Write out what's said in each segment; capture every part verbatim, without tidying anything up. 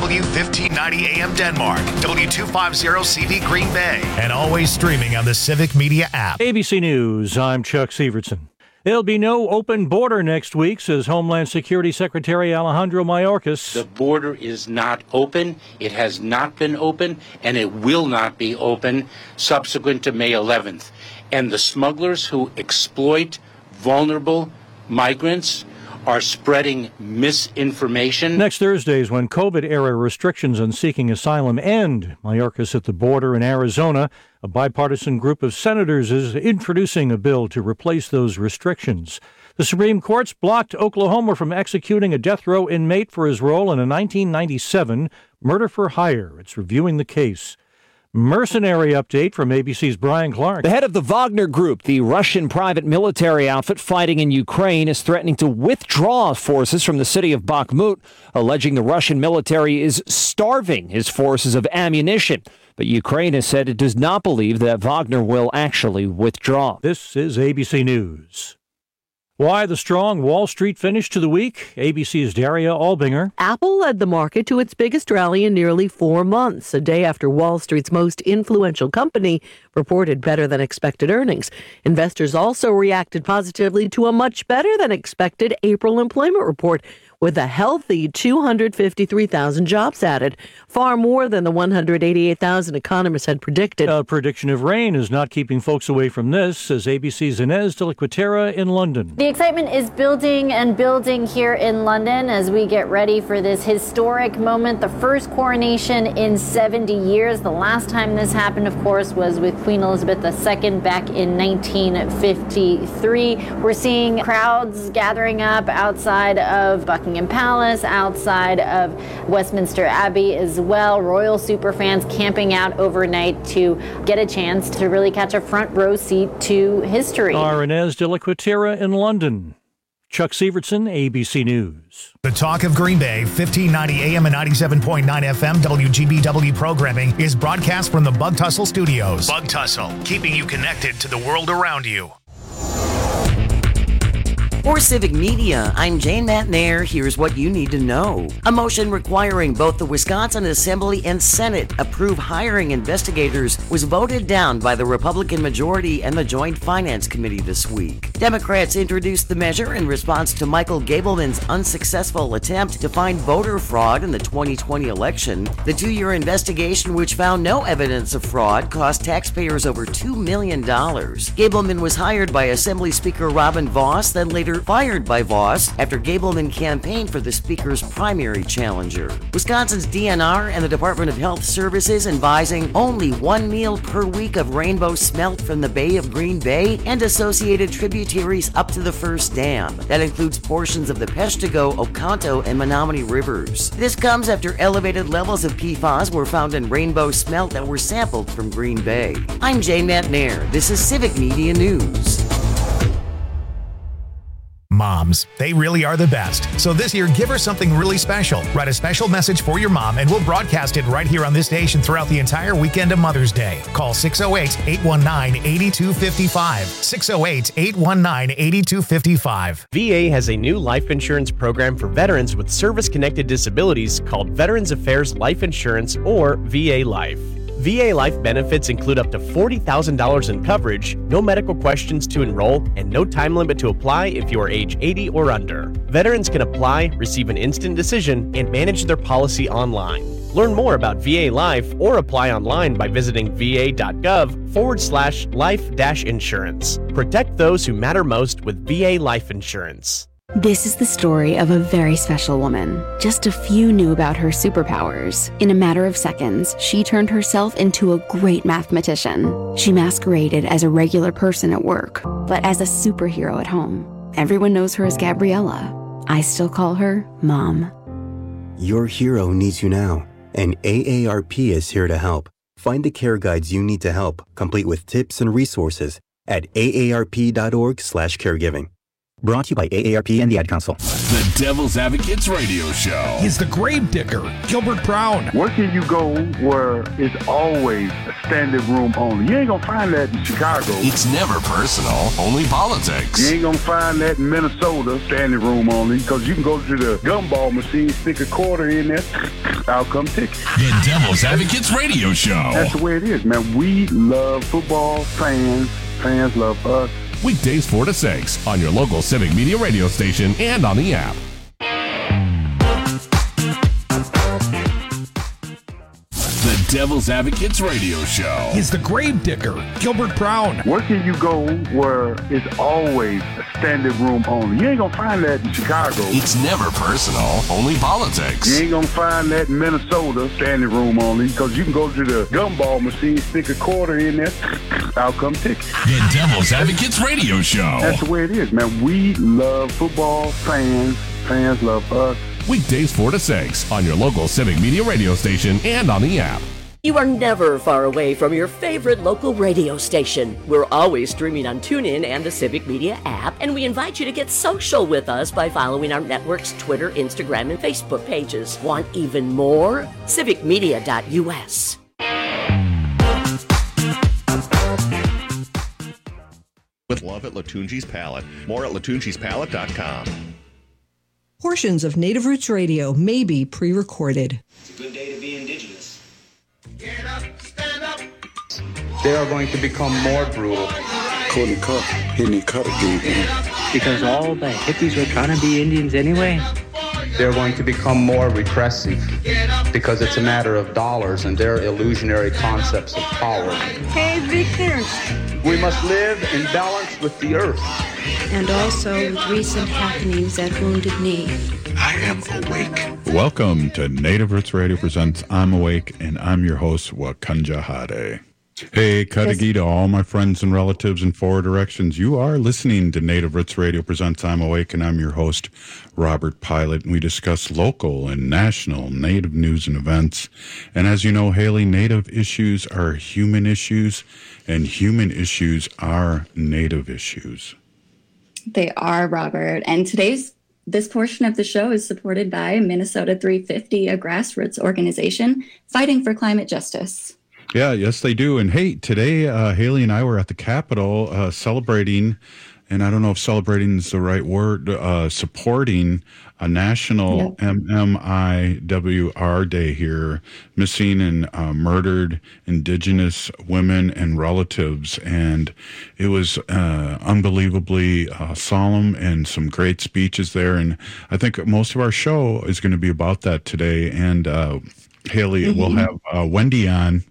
W fifteen ninety A M Denmark, W two fifty C V Green Bay, and always streaming on the Civic Media app. A B C News, I'm Chuck Severson. There'll be no open border next week, says Homeland Security Secretary Alejandro Mayorkas. The border is not open. It has not been open, and it will not be open subsequent to May eleventh. And the smugglers who exploit vulnerable migrants are spreading misinformation. Next Thursday is when COVID-era restrictions on seeking asylum end. Mayorkas at the border in Arizona. A bipartisan group of senators is introducing a bill to replace those restrictions. The Supreme Court's blocked Oklahoma from executing a death row inmate for his role in a nineteen ninety-seven murder for hire. It's reviewing the case. Mercenary update from A B C's Brian Clark. The head of the Wagner Group, the Russian private military outfit fighting in Ukraine, is threatening to withdraw forces from the city of Bakhmut, alleging the Russian military is starving his forces of ammunition. But Ukraine has said it does not believe that Wagner will actually withdraw. This is A B C News. Why the strong Wall Street finish to the week? A B C's Daria Albinger. Apple led the market to its biggest rally in nearly four months, a day after Wall Street's most influential company reported better than expected earnings. Investors also reacted positively to a much better than expected April employment report, with a healthy two hundred fifty-three thousand jobs added, far more than the one hundred eighty-eight thousand economists had predicted. A prediction of rain is not keeping folks away from this, says A B C's Inez de la Quatera in London. The excitement is building and building here in London as we get ready for this historic moment, the first coronation in seventy years. The last time this happened, of course, was with Queen Elizabeth the Second back in nineteen fifty-three. We're seeing crowds gathering up outside of Buckingham Palace, outside of Westminster Abbey as well. Royal superfans camping out overnight to get a chance to really catch a front row seat to history. Our Inez de la Quatera in London. Chuck Severson, A B C News. The Talk of Green Bay, fifteen ninety A M and ninety-seven point nine F M W G B W programming is broadcast from the Bug Tussle Studios. Bug Tussle, keeping you connected to the world around you. For Civic Media, I'm Jane Matnair. Here's what you need to know. A motion requiring both the Wisconsin Assembly and Senate approve hiring investigators was voted down by the Republican majority and the Joint Finance Committee this week. Democrats introduced the measure in response to Michael Gableman's unsuccessful attempt to find voter fraud in the twenty twenty election. The two-year investigation, which found no evidence of fraud, cost taxpayers over two million dollars. Gableman was hired by Assembly Speaker Robin Vos, then later fired by Vos after Gableman campaigned for the Speaker's primary challenger. Wisconsin's D N R and the Department of Health Services advising only one meal per week of rainbow smelt from the Bay of Green Bay and associated tributaries up to the First Dam. That includes portions of the Peshtigo, Oconto, and Menominee rivers. This comes after elevated levels of P F A S were found in rainbow smelt that were sampled from Green Bay. I'm Jane Matnair. This is Civic Media News. Moms, they really are the best. So this year, give her something really special. Write a special message for your mom, and we'll broadcast it right here on this station throughout the entire weekend of Mother's Day. Call six oh eight, eight one nine, eight two five five. six oh eight, eight one nine, eight two five five. V A has a new life insurance program for veterans with service-connected disabilities called Veterans Affairs Life Insurance, or V A Life. V A Life benefits include up to forty thousand dollars in coverage, no medical questions to enroll, and no time limit to apply if you are age eighty or under. Veterans can apply, receive an instant decision, and manage their policy online. Learn more about V A Life or apply online by visiting va.gov forward slash life dash insurance. Protect those who matter most with V A Life Insurance. This is the story of a very special woman. Just a few knew about her superpowers. In a matter of seconds, she turned herself into a great mathematician. She masqueraded as a regular person at work, but as a superhero at home. Everyone knows her as Gabriella. I still call her Mom. Your hero needs you now, and A A R P is here to help. Find the care guides you need to help, complete with tips and resources at A A R P dot org slash caregiving. Brought to you by A A R P and the Ad Council. The Devil's Advocates Radio Show. He's the grave digger, Gilbert Brown. Where can you go where it's always a standing room only? You ain't gonna find that in Chicago. It's never personal, only politics. You ain't gonna find that in Minnesota, standing room only, because you can go to the gumball machine, stick a quarter in there, Out come tickets. The Devil's Advocates Radio Show. That's the way it is, man. We love football. Fans, fans love us. Weekdays four to six on your local Civic Media radio station and on the app. The Devil's Advocates Radio Show. He's the grave digger, Gilbert Brown. Where can you go where it's always a standing room only? You ain't gonna find that in Chicago. It's never personal, only politics. You ain't gonna find that in Minnesota, standing room only, because you can go to the gumball machine, stick a quarter in there, out come tickets. The Devil's Advocates Radio Show. That's the way it is, man. We love football. Fans, fans love us. Weekdays four to six on your local Civic Media radio station and on the app. You are never far away from your favorite local radio station. We're always streaming on TuneIn and the Civic Media app, and we invite you to get social with us by following our network's Twitter, Instagram, and Facebook pages. Want even more? civic media dot U S. With love at Latunji's Palette. More at latunjis palette dot com. Portions of Native Roots Radio may be pre-recorded. It's a good day to be indigenous. Get up, stand up. They are going to become more brutal. Couldn't cut, hitting cut again. Because all the hippies were trying to be Indians anyway. They're going to become more repressive because it's a matter of dollars and their illusionary concepts of power. Hey, Victor. We must live in balance with the earth. And also with recent happenings at Wounded Knee. I am awake. Welcome to Native Roots Radio presents I'm Awake, and I'm your host, Wakanja Hade. Hey, Kadagi to all my friends and relatives in four directions. You are listening to Native Roots Radio presents I'm Awake, and I'm your host, Robert Pilot, and we discuss local and national Native news and events. And as you know, Haley, Native issues are human issues, and human issues are Native issues. They are, Robert. And today's this portion of the show is supported by Minnesota three fifty, a grassroots organization fighting for climate justice. Yeah, yes, they do. And hey, today, uh, Haley and I were at the Capitol uh, celebrating, and I don't know if celebrating is the right word, uh, supporting a national yep. M M I W R Day here, missing and uh, murdered Indigenous women and relatives. And it was uh, unbelievably uh, solemn and some great speeches there. And I think most of our show is going to be about that today. And uh, Haley, mm-hmm. we'll have uh, Wendy on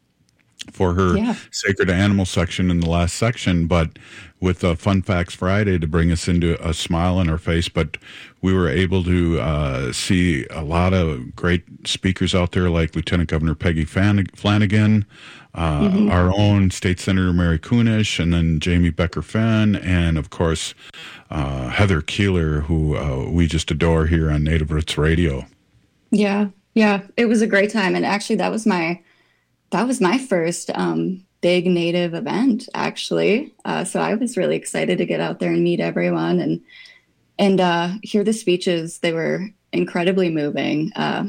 for her yeah. Sacred Animal section in the last section, but with uh, Fun Facts Friday to bring us into a smile on our face. But we were able to uh, see a lot of great speakers out there like Lieutenant Governor Peggy Flanagan, uh, mm-hmm. our own State Senator Mary Kunesh, and then Jamie Becker-Fenn, and of course uh, Heather Keeler, who uh, we just adore here on Native Roots Radio. Yeah, yeah, it was a great time. And actually that was my That was my first um, big Native event, actually. Uh, so I was really excited to get out there and meet everyone and and uh, hear the speeches. They were incredibly moving. Uh,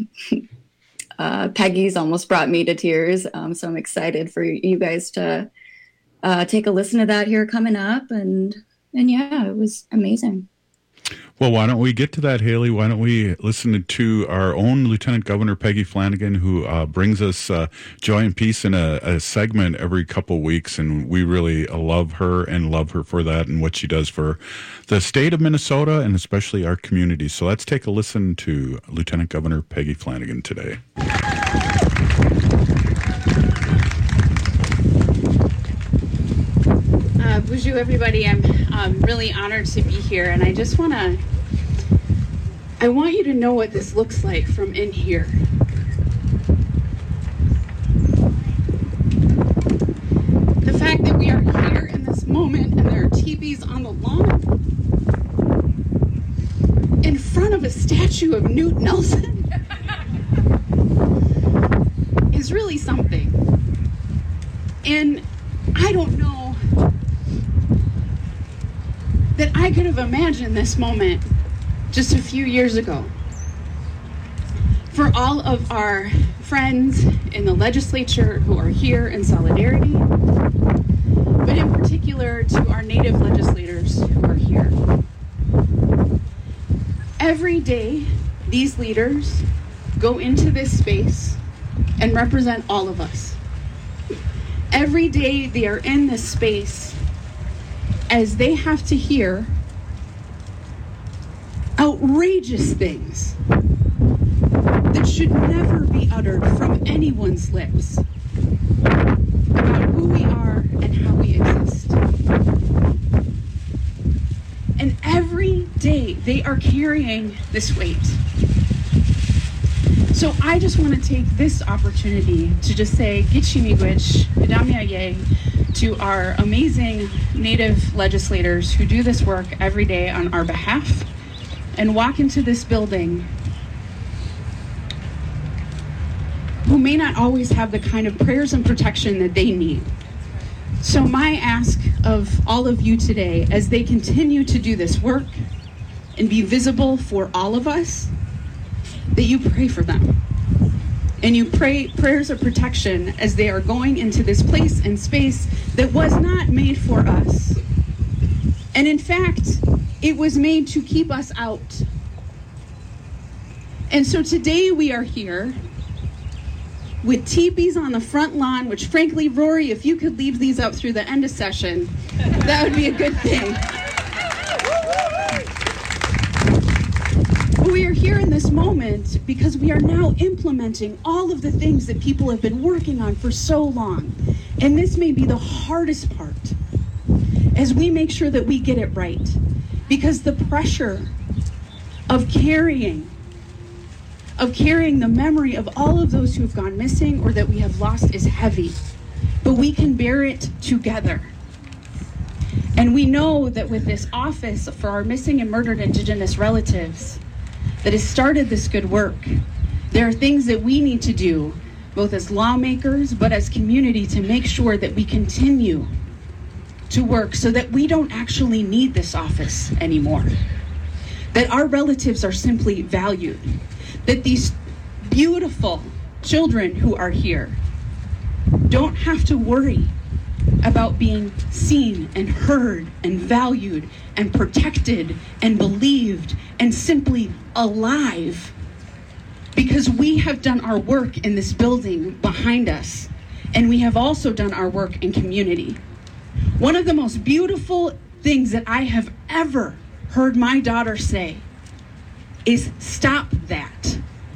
uh, Peggy's almost brought me to tears. Um, so I'm excited for you guys to uh, take a listen to that here coming up. And and yeah, it was amazing. Well, why don't we get to that, Haley? Why don't we listen to our own Lieutenant Governor Peggy Flanagan, who uh, brings us uh, joy and peace in a, a segment every couple weeks, and we really love her and love her for that and what she does for the state of Minnesota and especially our community. So let's take a listen to Lieutenant Governor Peggy Flanagan today. Uh, bonjour, everybody. I'm um, really honored to be here, and I just want to, I want you to know what this looks like from in here. The fact that we are here in this moment, and there are teepees on the lawn, in front of a statue of Newt Nelson, is really something. And I don't know that I could have imagined this moment just a few years ago. For all of our friends in the legislature who are here in solidarity, but in particular to our Native legislators who are here. Every day, these leaders go into this space and represent all of us. Every day they are in this space as they have to hear outrageous things that should never be uttered from anyone's lips about who we are and how we exist. And every day they are carrying this weight. So I just want to take this opportunity to just say Gitchi Miigwech, Idamiaye, to our amazing Native legislators who do this work every day on our behalf and walk into this building who may not always have the kind of prayers and protection that they need. So my ask of all of you today, as they continue to do this work and be visible for all of us, that you pray for them. And you pray prayers of protection as they are going into this place and space that was not made for us. And in fact, it was made to keep us out. And so today we are here with teepees on the front lawn, which frankly, Rory, if you could leave these up through the end of session, that would be a good thing. But we are here in this moment because we are now implementing all of the things that people have been working on for so long. And this may be the hardest part as we make sure that we get it right. Because the pressure of carrying of carrying the memory of all of those who have gone missing or that we have lost is heavy, but we can bear it together. And we know that with this office for our missing and murdered Indigenous relatives that has started this good work, there are things that we need to do, both as lawmakers, but as community, to make sure that we continue to work so that we don't actually need this office anymore, that our relatives are simply valued, that these beautiful children who are here don't have to worry about being seen and heard and valued and protected and believed and simply alive, because we have done our work in this building behind us, and we have also done our work in community. One of the most beautiful things that I have ever heard my daughter say is, "Stop that.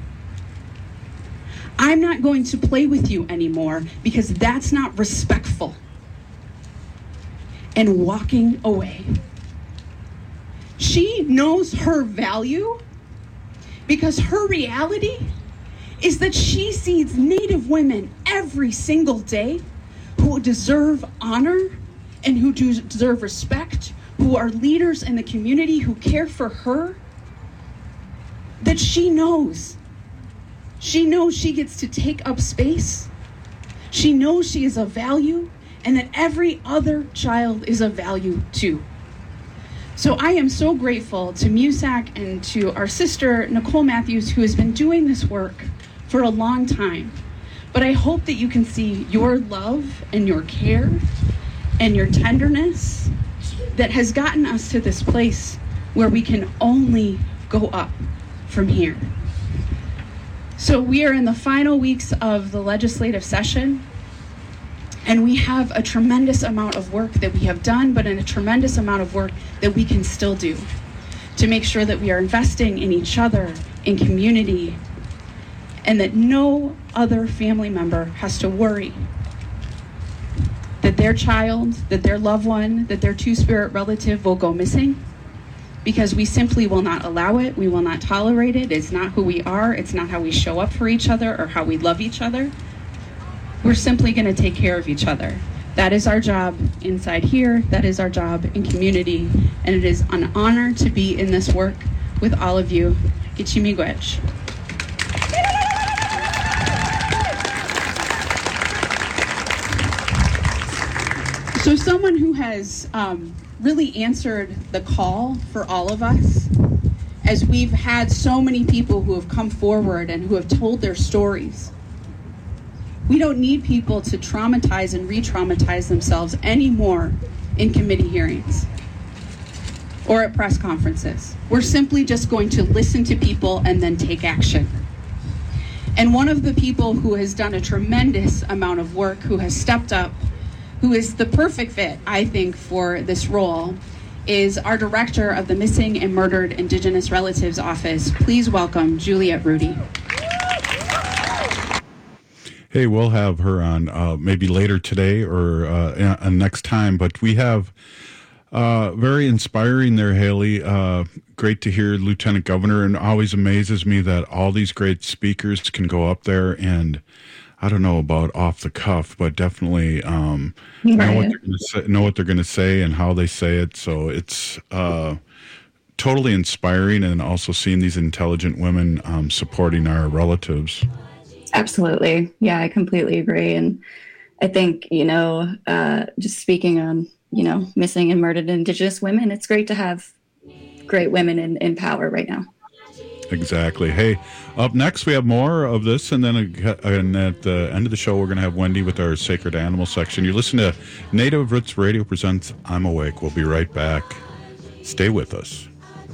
I'm not going to play with you anymore because that's not respectful." And walking away. She knows her value because her reality is that she sees Native women every single day who deserve honor and who do deserve respect, who are leaders in the community, who care for her, that she knows. She knows she gets to take up space. She knows she is of value, and that every other child is of value too. So I am so grateful to MUSAC and to our sister, Nicole Matthews, who has been doing this work for a long time. But I hope that you can see your love and your care and your tenderness that has gotten us to this place where we can only go up from here. So we are in the final weeks of the legislative session, and we have a tremendous amount of work that we have done, but in a tremendous amount of work that we can still do to make sure that we are investing in each other, in community, and that no other family member has to worry that their child, that their loved one, that their two-spirit relative will go missing, because we simply will not allow it. We will not tolerate it. It's not who we are. It's not how we show up for each other or how we love each other. We're simply going to take care of each other. That is our job inside here. That is our job in community. And it is an honor to be in this work with all of you. Gitchi Miigwech. So someone who has um, really answered the call for all of us, as we've had so many people who have come forward and who have told their stories. We don't need people to traumatize and re-traumatize themselves anymore in committee hearings or at press conferences. We're simply just going to listen to people and then take action. And one of the people who has done a tremendous amount of work, who has stepped up, who is the perfect fit, I think, for this role, is our director of the Missing and Murdered Indigenous Relatives Office. Please welcome Juliette Rudy. Hey, we'll have her on uh, maybe later today or uh, uh, next time, but we have uh, very inspiring there, Haley. Uh, great to hear Lieutenant Governor, and always amazes me that all these great speakers can go up there and, I don't know about off the cuff, but definitely um, right. know what they're going to say, know what they're going to say and how they say it. So it's uh, totally inspiring, and also seeing these intelligent women um, supporting our relatives. Absolutely. Yeah, I completely agree. And I think, you know, uh, just speaking on, you know, missing and murdered Indigenous women, it's great to have great women in, in power right now. Exactly. Hey, up next we have more of this, and then uh, and at the end of the show we're going to have Wendy with our Sacred Animal section. You're listening to Native Roots Radio presents I'm Awake. We'll be right back. Stay with us.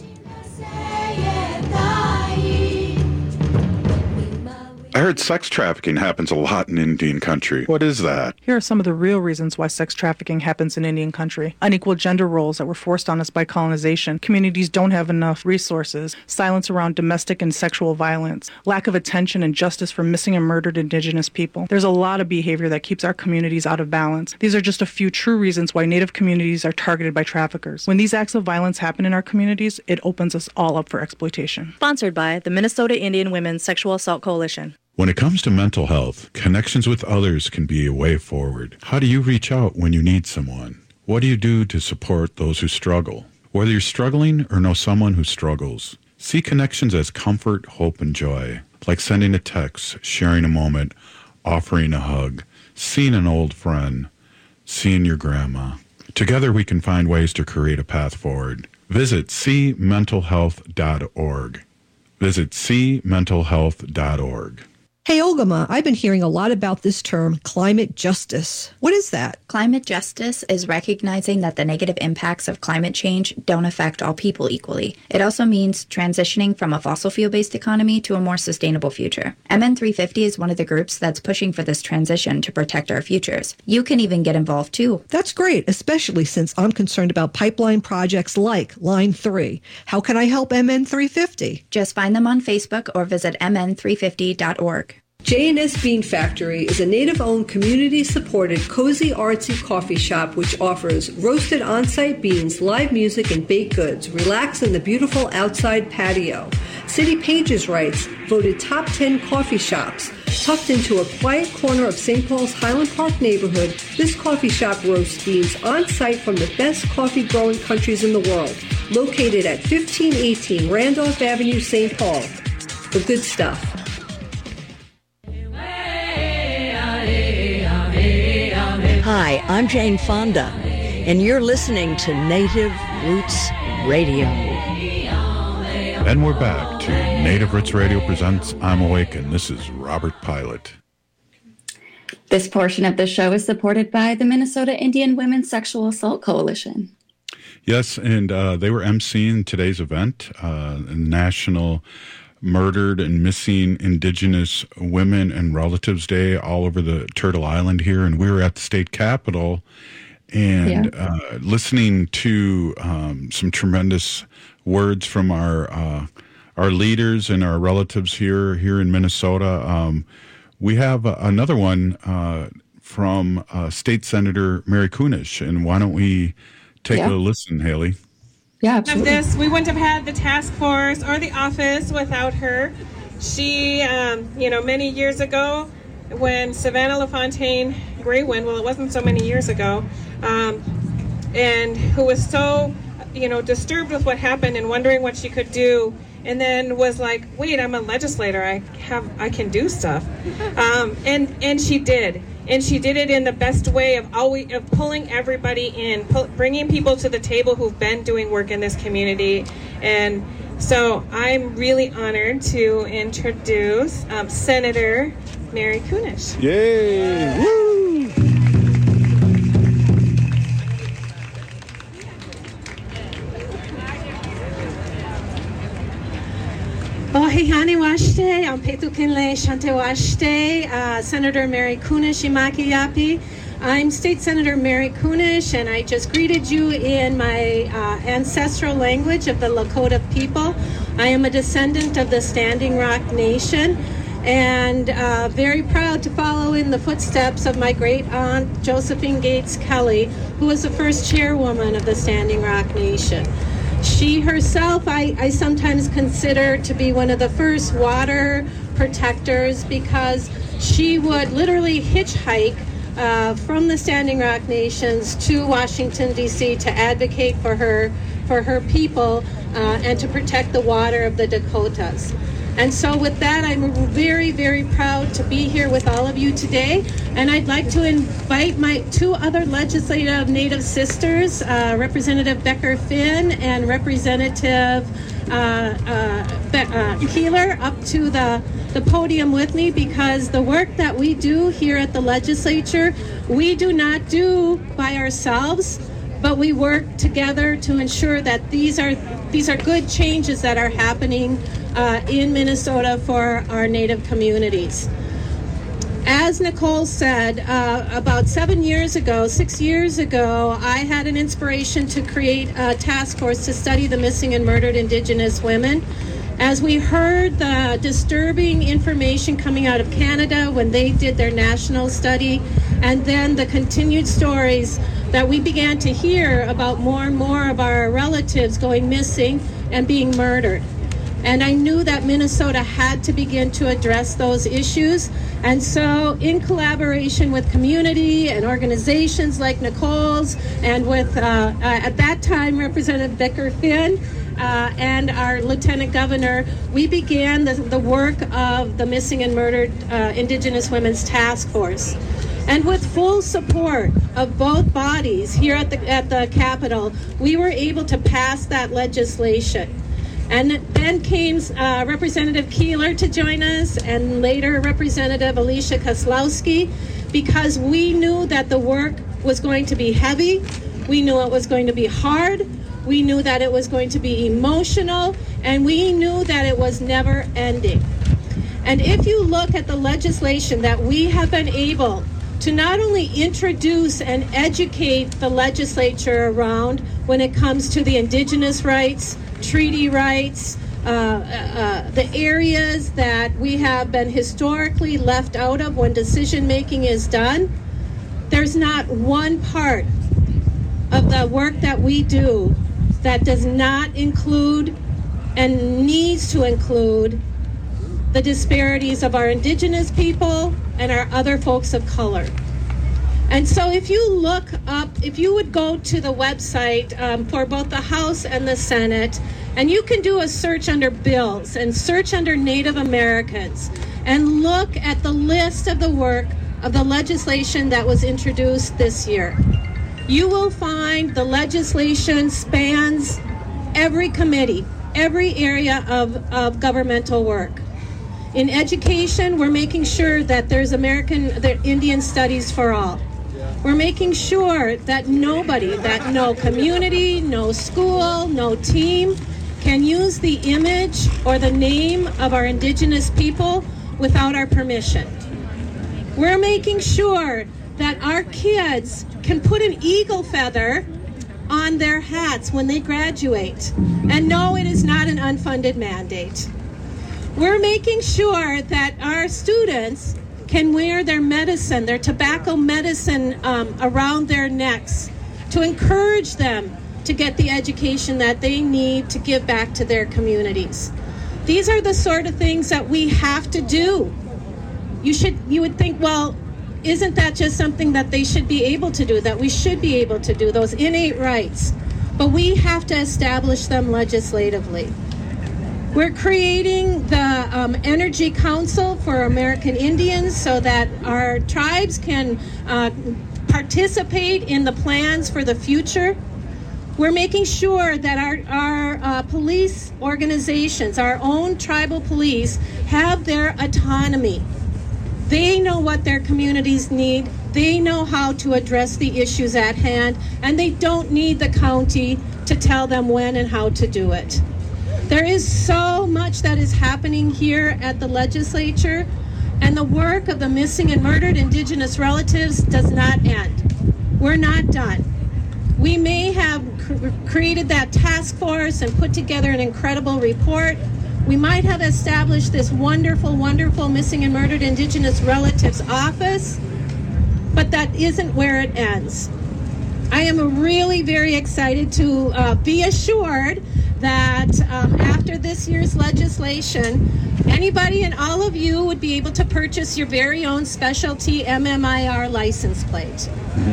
I heard sex trafficking happens a lot in Indian country. What is that? Here are some of the real reasons why sex trafficking happens in Indian country. Unequal gender roles that were forced on us by colonization. Communities don't have enough resources. Silence around domestic and sexual violence. Lack of attention and justice for missing and murdered Indigenous people. There's a lot of behavior that keeps our communities out of balance. These are just a few true reasons why Native communities are targeted by traffickers. When these acts of violence happen in our communities, it opens us all up for exploitation. Sponsored by the Minnesota Indian Women's Sexual Assault Coalition. When it comes to mental health, connections with others can be a way forward. How do you reach out when you need someone? What do you do to support those who struggle? Whether you're struggling or know someone who struggles, see connections as comfort, hope, and joy. Like sending a text, sharing a moment, offering a hug, seeing an old friend, seeing your grandma. Together we can find ways to create a path forward. Visit see mental health dot org. Visit see mental health dot org. Hey, Olgama, I've been hearing a lot about this term, climate justice. What is that? Climate justice is recognizing that the negative impacts of climate change don't affect all people equally. It also means transitioning from a fossil fuel-based economy to a more sustainable future. M N three fifty is one of the groups that's pushing for this transition to protect our futures. You can even get involved too. That's great, especially since I'm concerned about pipeline projects like Line three. How can I help M N three fifty? Just find them on Facebook or visit M N three fifty dot org. J and S Bean Factory is a Native-owned, community-supported, cozy, artsy coffee shop which offers roasted on-site beans, live music, and baked goods. Relax in the beautiful outside patio. City Pages writes, voted top ten coffee shops. Tucked into a quiet corner of Saint Paul's Highland Park neighborhood, this coffee shop roasts beans on-site from the best coffee-growing countries in the world. Located at fifteen eighteen Randolph Avenue, Saint Paul. The good stuff. Hi, I'm Jane Fonda, and you're listening to Native Roots Radio. And we're back to Native Roots Radio presents I'm Awake, and this is Robert Pilot. This portion of the show is supported by the Minnesota Indian Women's Sexual Assault Coalition. Yes, and uh, they were emceeing today's event, uh, National Murdered and Missing Indigenous Women and Relatives Day all over the Turtle Island here, and we were at the state capitol and yeah. uh, listening to um, some tremendous words from our uh, our leaders and our relatives here here in Minnesota. Um, we have uh, another one uh, from uh, State Senator Mary Kunesh, and why don't we take yeah. a listen, Haley? Yeah, absolutely. Of this, we wouldn't have had the task force or the office without her. She, um, you know, many years ago, when Savannah LaFontaine Graywind, well, it wasn't so many years ago, um, and who was so, you know, disturbed with what happened and wondering what she could do, and then was like, "Wait, I'm a legislator. I have, I can do stuff," um, and and she did. And she did it in the best way of always of pulling everybody in, pull, bringing people to the table who've been doing work in this community. And so I'm really honored to introduce um, Senator Mary Kunesh. Yay! Woo! Well, Pehani Washte, Ampetukinle Shante Washte, uh, Senator Mary Kunesh Imaki Yapi. I'm State Senator Mary Kunesh, and I just greeted you in my uh, ancestral language of the Lakota people. I am a descendant of the Standing Rock Nation, and uh, very proud to follow in the footsteps of my great aunt Josephine Gates Kelly, who was the first chairwoman of the Standing Rock Nation. She herself, I, I sometimes consider to be one of the first water protectors, because she would literally hitchhike uh, from the Standing Rock Nations to Washington, D C to advocate for her, for her people uh, and to protect the water of the Dakotas. And so with that, I'm very, very proud to be here with all of you today. And I'd like to invite my two other legislative Native sisters, uh, Representative Becker Finn and Representative uh, uh, Be- uh, Keeler, up to the, the podium with me, because the work that we do here at the legislature, we do not do by ourselves, but we work together to ensure that these are these are good changes that are happening uh, in Minnesota for our Native communities. As Nicole said, uh, about seven years ago, six years ago, I had an inspiration to create a task force to study the missing and murdered Indigenous women. As we heard the disturbing information coming out of Canada when they did their national study, and then the continued stories that we began to hear about more and more of our relatives going missing and being murdered. And I knew that Minnesota had to begin to address those issues. And so in collaboration with community and organizations like Nicole's, and with, uh, uh, at that time, Representative Becker Finn, uh, and our Lieutenant Governor, we began the, the work of the Missing and Murdered uh, Indigenous Women's Task Force. And with full support of both bodies here at the at the Capitol, we were able to pass that legislation. And then came uh, Representative Keeler to join us, and later Representative Alicia Koslowski, because we knew that the work was going to be heavy, we knew it was going to be hard, we knew that it was going to be emotional, and we knew that it was never ending. And if you look at the legislation that we have been able to not only introduce and educate the legislature around when it comes to the Indigenous rights, treaty rights, uh, uh, the areas that we have been historically left out of when decision making is done, there's not one part of the work that we do that does not include and needs to include the disparities of our Indigenous people and our other folks of color. And so if you look up, if you would go to the website um, for both the House and the Senate, and you can do a search under bills and search under Native Americans and look at the list of the work of the legislation that was introduced this year, you will find the legislation spans every committee, every area of, of governmental work. In education, we're making sure that there's American, that Indian studies for all. We're making sure that nobody, that no community, no school, no team can use the image or the name of our Indigenous people without our permission. We're making sure that our kids can put an eagle feather on their hats when they graduate. And no, it is not an unfunded mandate. We're making sure that our students can wear their medicine, their tobacco medicine um, around their necks to encourage them to get the education that they need to give back to their communities. These are the sort of things that we have to do. You should, you would think, well, isn't that just something that they should be able to do, that we should be able to do, those innate rights? But we have to establish them legislatively. We're creating the um, Energy Council for American Indians so that our tribes can uh, participate in the plans for the future. We're making sure that our, our uh, police organizations, our own tribal police, have their autonomy. They know what their communities need. They know how to address the issues at hand, and they don't need the county to tell them when and how to do it. There is so much that is happening here at the legislature, and the work of the missing and murdered Indigenous relatives does not end. We're not done. We may have cr- created that task force and put together an incredible report. We might have established this wonderful, wonderful missing and murdered Indigenous relatives office, but that isn't where it ends. I am really very excited to uh, be assured that um, after this year's legislation, anybody and all of you would be able to purchase your very own specialty M M I R license plate.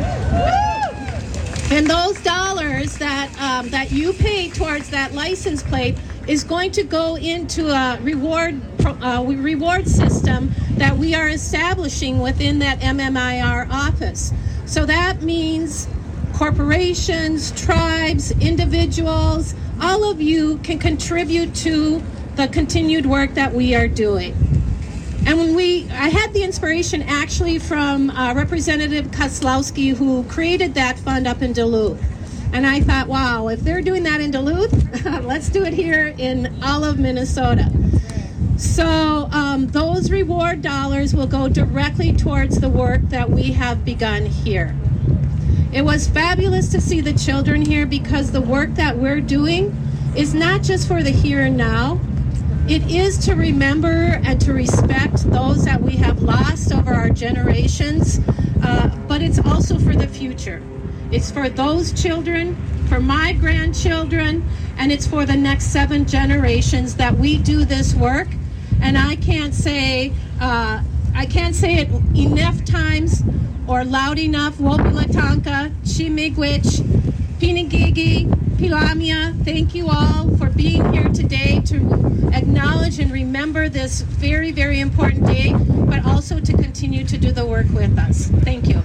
And those dollars that um, that you pay towards that license plate is going to go into a reward uh, reward system that we are establishing within that M M I R office. So that means corporations, tribes, individuals, all of you can contribute to the continued work that we are doing. And when we, I had the inspiration actually from uh, Representative Kozlowski, who created that fund up in Duluth. And I thought, wow, if they're doing that in Duluth, let's do it here in all of Minnesota. So um, those reward dollars will go directly towards the work that we have begun here. It was fabulous to see the children here because the work that we're doing is not just for the here and now. It is to remember and to respect those that we have lost over our generations, uh, but it's also for the future. It's for those children, for my grandchildren, and it's for the next seven generations that we do this work. And I can't say, uh, I can't say it enough times or loud enough. Wobilatanka, Chimigwich, Pinigigi, Pilamia, thank you all for being here today to acknowledge and remember this very, very important day, but also to continue to do the work with us. Thank you.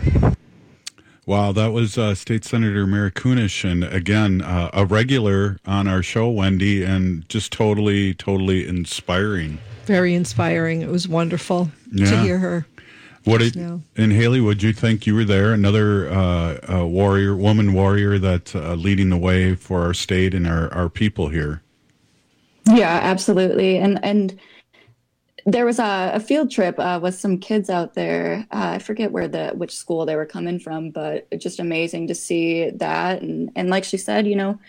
Wow, that was uh, State Senator Mary Kunesh, and again, uh, a regular on our show, Wendy, and just totally, totally inspiring. Very inspiring. It was wonderful yeah. to hear her. What did, and Haley, would you think you were there? Another uh, uh, warrior, woman warrior that's uh, leading the way for our state and our, our people here. Yeah, absolutely. And and there was a, a field trip uh, with some kids out there. Uh, I forget where the which school they were coming from, but it's just amazing to see that. And and like she said, you know,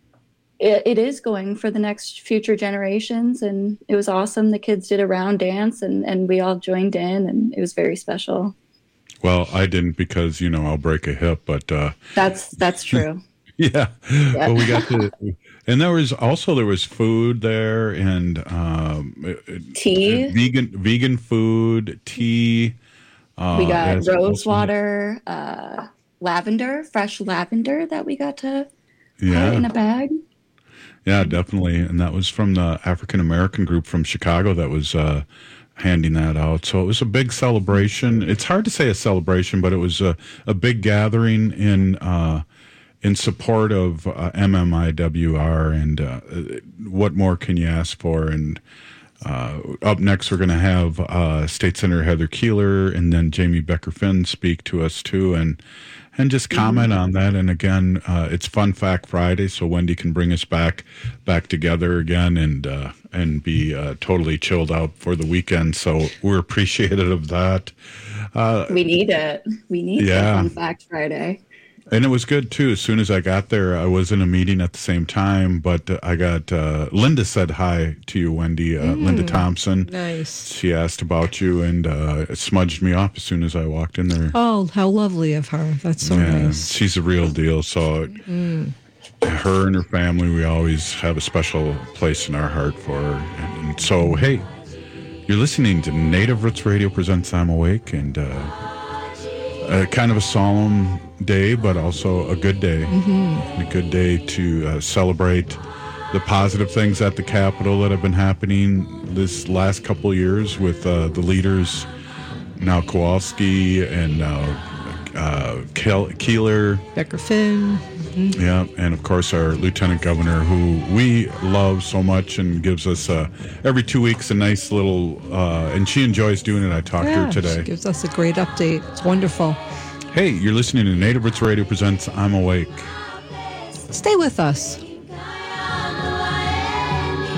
it, it is going for the next future generations, and it was awesome. The kids did a round dance, and, and we all joined in, and it was very special. Well, I didn't because, you know, I'll break a hip, but... Uh, that's that's true. yeah. yeah. Well, we got to... And there was also, there was food there, and... Um, tea. Uh, vegan vegan food, tea. Uh, we got rose water, uh, lavender, fresh lavender that we got to yeah. put in a bag. Yeah, definitely. And that was from the African American group from Chicago that was uh, handing that out. So it was a big celebration. It's hard to say a celebration, but it was a, a big gathering in uh, in support of uh, M M I W R. And uh, what more can you ask for? And uh, up next, we're going to have uh, State Senator Heather Keeler and then Jamie Becker-Finn speak to us too. And And just comment on that. And again, uh, it's Fun Fact Friday, so Wendy can bring us back back together again and uh, and be uh, totally chilled out for the weekend. So we're appreciative of that. Uh, we need it. We need yeah. Fun Fact Friday. And it was good, too. As soon as I got there, I was in a meeting at the same time, but uh, I got, uh, Linda said hi to you, Wendy, uh, mm, Linda Thompson. Nice. She asked about you and uh, it smudged me off as soon as I walked in there. Oh, how lovely of her. That's so yeah, nice. She's a real deal. So mm. her and her family, we always have a special place in our heart for her. And, and so, hey, you're listening to Native Roots Radio presents I'm Awake, and uh, uh, kind of a solemn day, but also a good day. Mm-hmm. A good day to uh, celebrate the positive things at the Capitol that have been happening this last couple of years with uh, the leaders, now Kowalski and now uh, Keeler. Becker-Finn. Mm-hmm. Yeah, and of course our Lieutenant Governor, who we love so much and gives us uh, every two weeks a nice little, uh, and she enjoys doing it. I talked yeah, to her today. She gives us a great update. It's wonderful. Hey, you're listening to Native Roots Radio presents I'm Awake. Stay with us.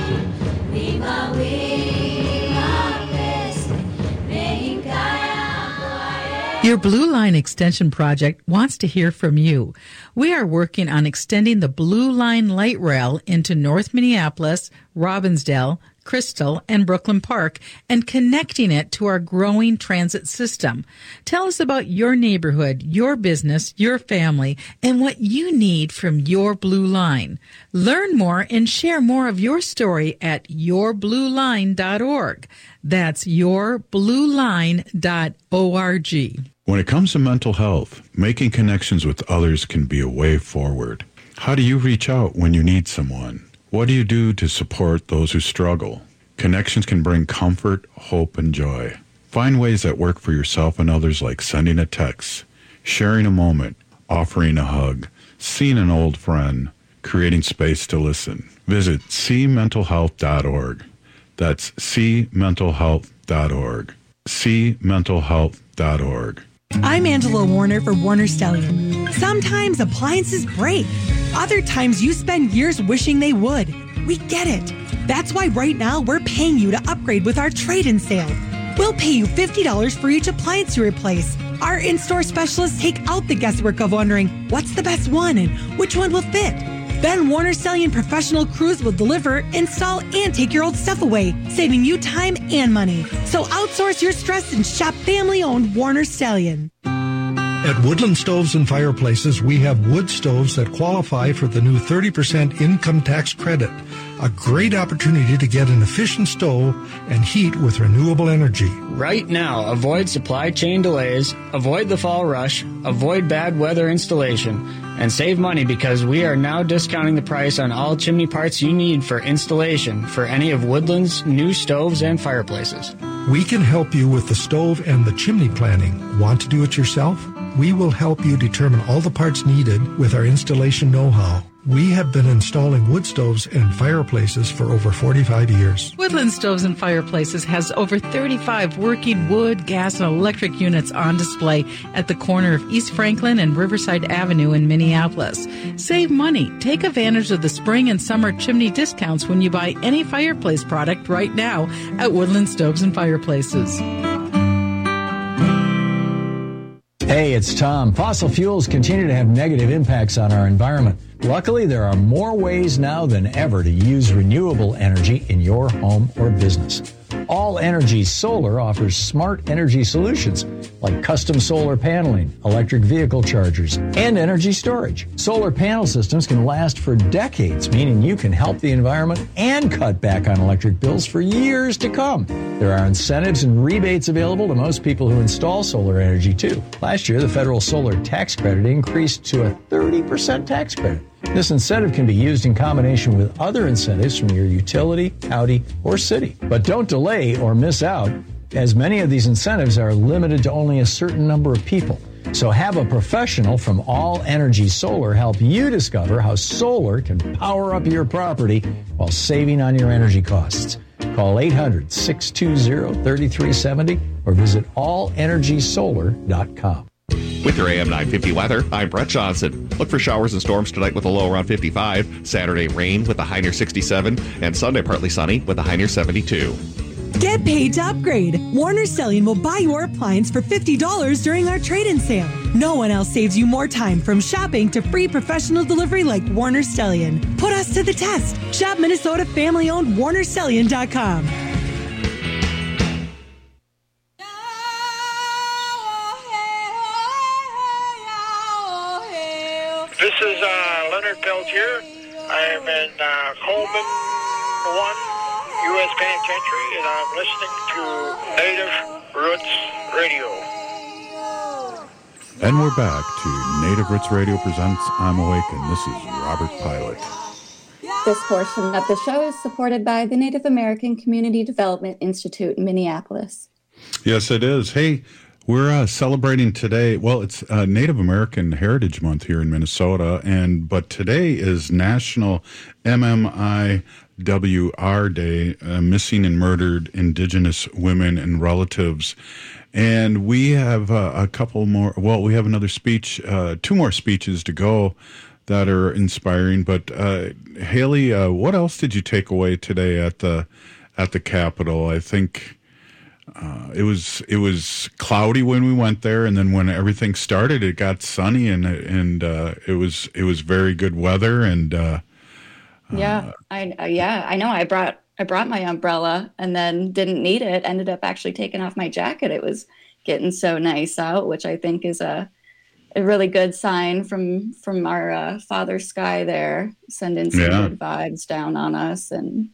Your Blue Line Extension Project wants to hear from you. We are working on extending the Blue Line light rail into North Minneapolis, Robbinsdale, Crystal, and Brooklyn Park and connecting it to our growing transit system. Tell us about your neighborhood, your business, your family, and what you need from your Blue Line. Learn more and share more of your story at your blue line dot org. That's your blue line dot org. When it comes to mental health, making connections with others can be a way forward. How do you reach out when you need someone? What do you do to support those who struggle? Connections can bring comfort, hope, and joy. Find ways that work for yourself and others, like sending a text, sharing a moment, offering a hug, seeing an old friend, creating space to listen. Visit see mental health dot org. That's see mental health dot org. see mental health dot org. I'm Angela Warner for Warner Stellian. Sometimes appliances break. Other times you spend years wishing they would. We get it. That's why right now we're paying you to upgrade with our trade-in sale. We'll pay you fifty dollars for each appliance you replace. Our in-store specialists take out the guesswork of wondering what's the best one and which one will fit. Then Warner Stellian professional crews will deliver, install, and take your old stuff away, saving you time and money. So outsource your stress and shop family-owned Warner Stellian. At Woodland Stoves and Fireplaces, we have wood stoves that qualify for the new thirty percent income tax credit. A great opportunity to get an efficient stove and heat with renewable energy. Right now, avoid supply chain delays, avoid the fall rush, avoid bad weather installation, and save money because we are now discounting the price on all chimney parts you need for installation for any of Woodland's new stoves and fireplaces. We can help you with the stove and the chimney planning. Want to do it yourself? We will help you determine all the parts needed with our installation know-how. We have been installing wood stoves and fireplaces for over forty-five years. Woodland Stoves and Fireplaces has over thirty-five working wood, gas, and electric units on display at the corner of East Franklin and Riverside Avenue in Minneapolis. Save money. Take advantage of the spring and summer chimney discounts when you buy any fireplace product right now at Woodland Stoves and Fireplaces. Hey, it's Tom. Fossil fuels continue to have negative impacts on our environment. Luckily, there are more ways now than ever to use renewable energy in your home or business. All Energy Solar offers smart energy solutions like custom solar paneling, electric vehicle chargers, and energy storage. Solar panel systems can last for decades, meaning you can help the environment and cut back on electric bills for years to come. There are incentives and rebates available to most people who install solar energy, too. Last year, the federal solar tax credit increased to a thirty percent tax credit. This incentive can be used in combination with other incentives from your utility, county, or city. But don't delay or miss out, as many of these incentives are limited to only a certain number of people. So have a professional from All Energy Solar help you discover how solar can power up your property while saving on your energy costs. Call eight hundred, six two zero, three three seven zero or visit all energy solar dot com. With your A M nine fifty weather, I'm Brett Johnson. Look for showers and storms tonight with a low around fifty-five. Saturday, rain with a high near sixty-seven. And Sunday, partly sunny with a high near seventy-two. Get paid to upgrade. Warner Stellian will buy your appliance for fifty dollars during our trade-in sale. No one else saves you more time from shopping to free professional delivery like Warner Stellian. Put us to the test. Shop Minnesota family-owned Warner Stellian dot com. This is uh, Leonard Peltier. I am in uh, Coleman one, U S Penitentiary, and I'm listening to Native Roots Radio. And we're back to Native Roots Radio presents I'm Awakened. This is Robert Pilot. This portion of the show is supported by the Native American Community Development Institute in Minneapolis. Yes, it is. Hey, we're uh, celebrating today. Well, it's uh, Native American Heritage Month here in Minnesota, and but today is National M M I W R Day, uh, Missing and Murdered Indigenous Women and Relatives. And we have uh, a couple more. Well, we have another speech, uh, two more speeches to go that are inspiring. But uh, Haley, uh, what else did you take away today at the at the Capitol? I think. uh, it was it was cloudy when we went there, and then when everything started, it got sunny, and and uh, it was it was very good weather, and uh, yeah, I uh, yeah I know I brought I brought my umbrella and then didn't need it. Ended up actually taking off my jacket. It was getting so nice out, which I think is a a really good sign from from our uh, father sky there, sending some Yeah. good vibes down on us. And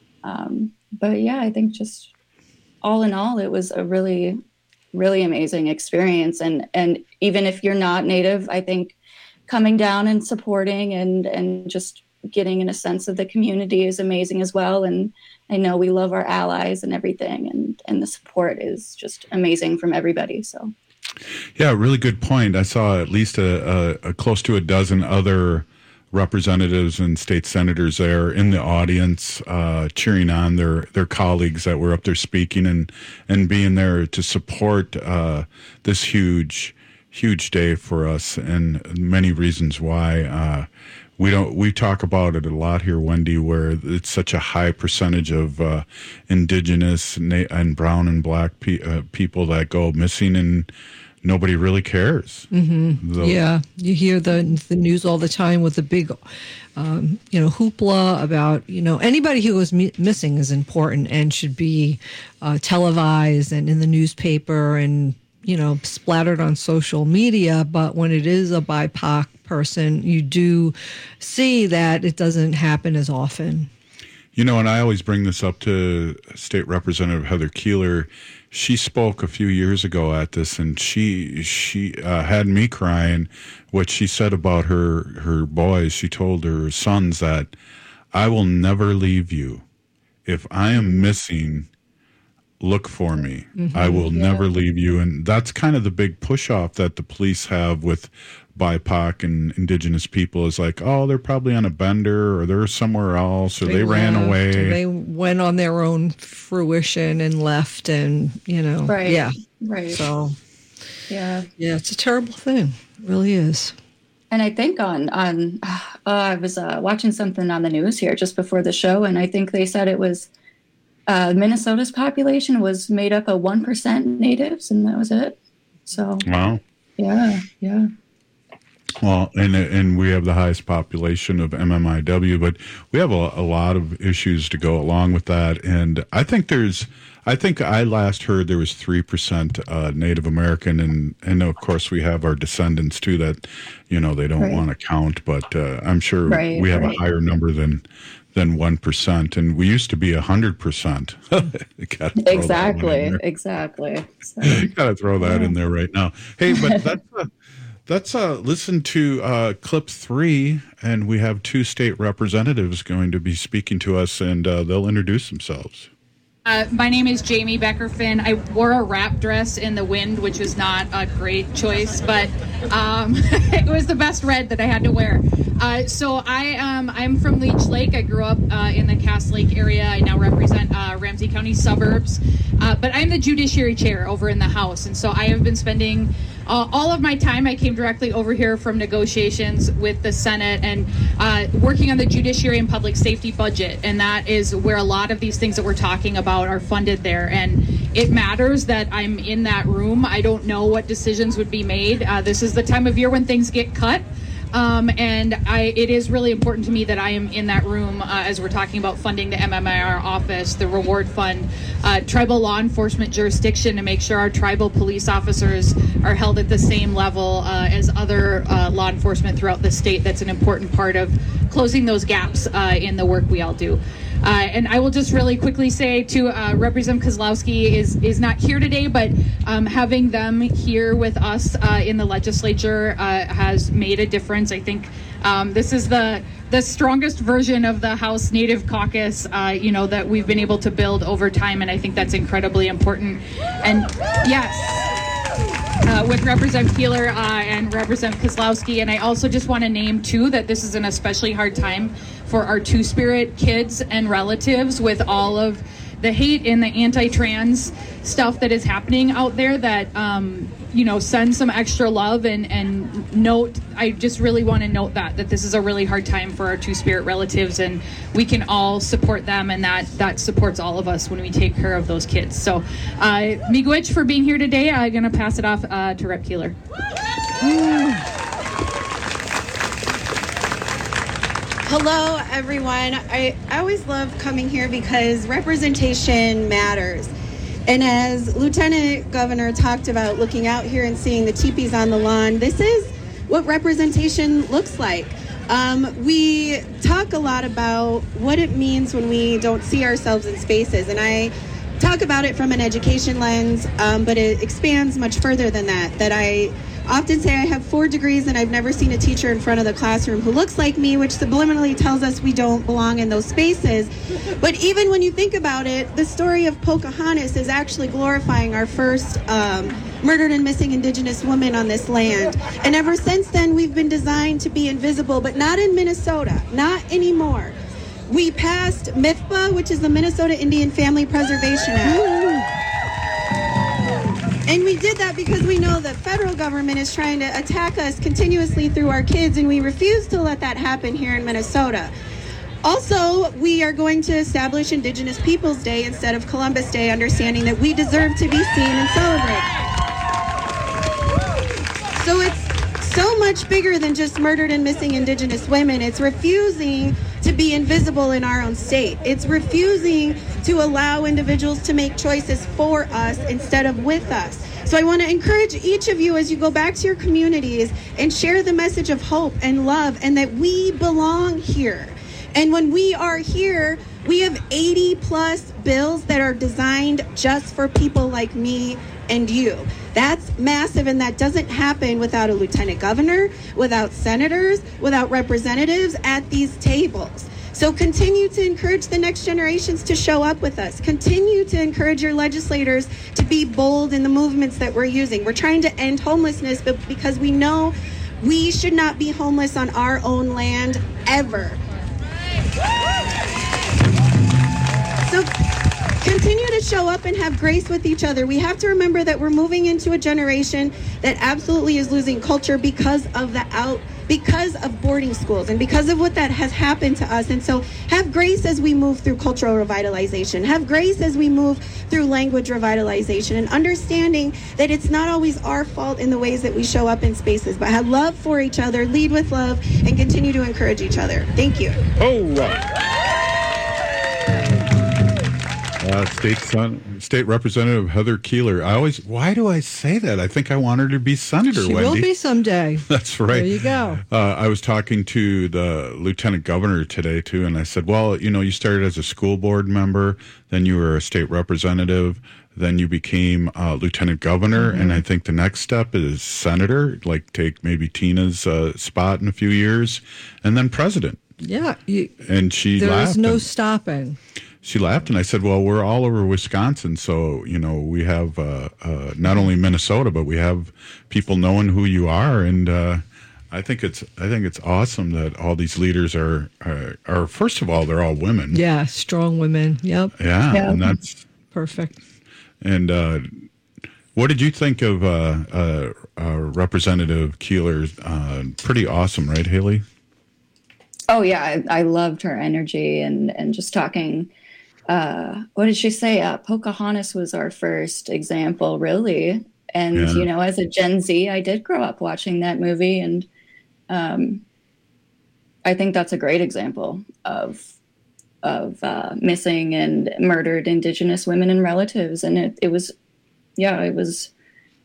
um, but yeah, I think just all in all, it was a really, really amazing experience. And and even if you're not Native, I think coming down and supporting and and just getting in a sense of the community is amazing as well. And I know we love our allies and everything, and and the support is just amazing from everybody. So. Yeah, really good point. I saw at least a, a, a close to a dozen other representatives and state senators there in the audience, uh, cheering on their, their colleagues that were up there speaking and, and being there to support uh, this huge, huge day for us, and many reasons why. Uh, we don't. We talk about it a lot here, Wendy, where it's such a high percentage of uh, indigenous na- and brown and black pe- uh, people that go missing, and nobody really cares. Mm-hmm. The- Yeah, you hear the the news all the time with the big, um, you know, hoopla about, you know, anybody who goes mi- missing is important and should be uh, televised and in the newspaper and, you know, splattered on social media. But when it is a B I P O C person, you do see that it doesn't happen as often. You know, and I always bring this up to State Representative Heather Keeler. She spoke a few years ago at this, and she she uh, had me crying. What she said about her her boys, she told her sons that I will never leave you. If I am missing, look for me. Mhm, I will yeah. never leave you. And that's kind of the big push off that the police have with B I P O C and indigenous people, is like, oh, they're probably on a bender or they're somewhere else or they, ran left, away. or they went on their own fruition and left, and, you know, Right. yeah. Right. So, yeah. yeah, it's a terrible thing. It really is. And I think on on uh, I was uh, watching something on the news here just before the show, and I think they said it was uh, Minnesota's population was made up of one percent natives, and that was it. So Wow. yeah, yeah. Well, and and we have the highest population of M M I W, but we have a, a lot of issues to go along with that. And I think there's, I think I last heard there was three percent uh, Native American, and and of course we have our descendants too that, you know, they don't Right. want to count, but uh, I'm sure Right, we have right. a higher number than than one percent, and we used to be a hundred percent. Exactly, exactly. So, Got to throw that in there right now. Hey, but that's uh, that's uh, listen to uh, clip three, and we have two state representatives going to be speaking to us, and uh, they'll introduce themselves. Uh, my name is Jamie Becker-Finn. I wore a wrap dress in the wind, which was not a great choice, but um, it was the best red that I had to wear. Uh, so I, um, I'm from Leech Lake. I grew up uh, in the Cass Lake area. I now represent uh, Ramsey County suburbs, uh, but I'm the Judiciary Chair over in the House, and so I have been spending uh, all of my time. I came directly over here from negotiations with the Senate and uh, working on the Judiciary and Public Safety budget, and that is where a lot of these things that we're talking about are funded there. And it matters that I'm in that room. I don't know what decisions would be made. Uh, this is the time of year when things get cut. Um, and I, it is really important to me that I am in that room uh, as we're talking about funding the M M I R office, the reward fund, uh, tribal law enforcement jurisdiction to make sure our tribal police officers are held at the same level uh, as other uh, law enforcement throughout the state. That's an important part of closing those gaps uh, in the work we all do. Uh, and I will just really quickly say to uh, Representative Kozlowski is is not here today, but um, having them here with us uh, in the legislature uh, has made a difference. I think um, this is the the strongest version of the House Native Caucus, uh, you know, that we've been able to build over time, and I think that's incredibly important. And yes. Uh, with Representative Keeler uh, and Representative Kozlowski. And I also just want to name, too, that this is an especially hard time for our Two-Spirit kids and relatives with all of the hate and the anti-trans stuff that is happening out there, that um, you know, send some extra love and and note. I just really want to note that that this is a really hard time for our Two-Spirit relatives, and we can all support them, and that that supports all of us when we take care of those kids. So, uh, miigwech for being here today. I'm gonna pass it off uh, to Rep Keeler. Hello, everyone. I, I always love coming here because representation matters. And as Lieutenant Governor talked about looking out here and seeing the teepees on the lawn, this is what representation looks like. Um, we talk a lot about what it means when we don't see ourselves in spaces. And I talk about it from an education lens, um, but it expands much further than that, that I often say I have four degrees and I've never seen a teacher in front of the classroom who looks like me, which subliminally tells us we don't belong in those spaces. But even when you think about it, the story of Pocahontas is actually glorifying our first um, murdered and missing Indigenous woman on this land. And ever since then, we've been designed to be invisible, but not in Minnesota, not anymore. We passed M I F P A, which is the Minnesota Indian Family Preservation Act. And we did that because we know the federal government is trying to attack us continuously through our kids, and we refuse to let that happen here in Minnesota. Also, we are going to establish Indigenous Peoples Day instead of Columbus Day, understanding that we deserve to be seen and celebrated. So it's so much bigger than just murdered and missing Indigenous women. It's refusing to be invisible in our own state. It's refusing to allow individuals to make choices for us instead of with us. So I want to encourage each of you as you go back to your communities and share the message of hope and love, and that we belong here. And when we are here, we have eighty plus bills that are designed just for people like me and you. That's massive, and that doesn't happen without a lieutenant governor, without senators, without representatives at these tables. So continue to encourage the next generations to show up with us. Continue to encourage your legislators to be bold in the movements that we're using. We're trying to end homelessness, but because we know we should not be homeless on our own land ever. So continue to show up and have grace with each other. We have to remember that we're moving into a generation that absolutely is losing culture because of the out, because of boarding schools and because of what that has happened to us. And so have grace as we move through cultural revitalization. Have grace as we move through language revitalization, and understanding that it's not always our fault in the ways that we show up in spaces, but have love for each other, lead with love, and continue to encourage each other. Thank you. Oh, wow. Uh, State Son- State Representative Heather Keeler. I always, why do I say that? I think I want her to be senator. She Wendy will be someday. That's right. There you go. Uh, I was talking to the lieutenant governor today too, and I said, "Well, you know, you started as a school board member, then you were a state representative, then you became uh, lieutenant governor, mm-hmm. and I think the next step is senator. Like take maybe Tina's uh, spot in a few years, and then president." Yeah, you, and she there laughed. is no and, stopping. She laughed, and I said, well, we're all over Wisconsin, so, you know, we have uh, uh, not only Minnesota, but we have people knowing who you are, and uh, I think it's I think it's awesome that all these leaders are, are, are first of all, they're all women. Yeah, strong women, yep. Yeah, yeah. and that's... Perfect. And uh, what did you think of uh, uh, uh, Representative Keeler? Uh, pretty awesome, right, Haley? Oh, yeah, I, I loved her energy and, and just talking... Uh, what did she say? Uh, Pocahontas was our first example, really. And, yeah. you know, as a Gen Z, I did grow up watching that movie. And um, I think that's a great example of of uh, missing and murdered Indigenous women and relatives. And it, it was, yeah, it was,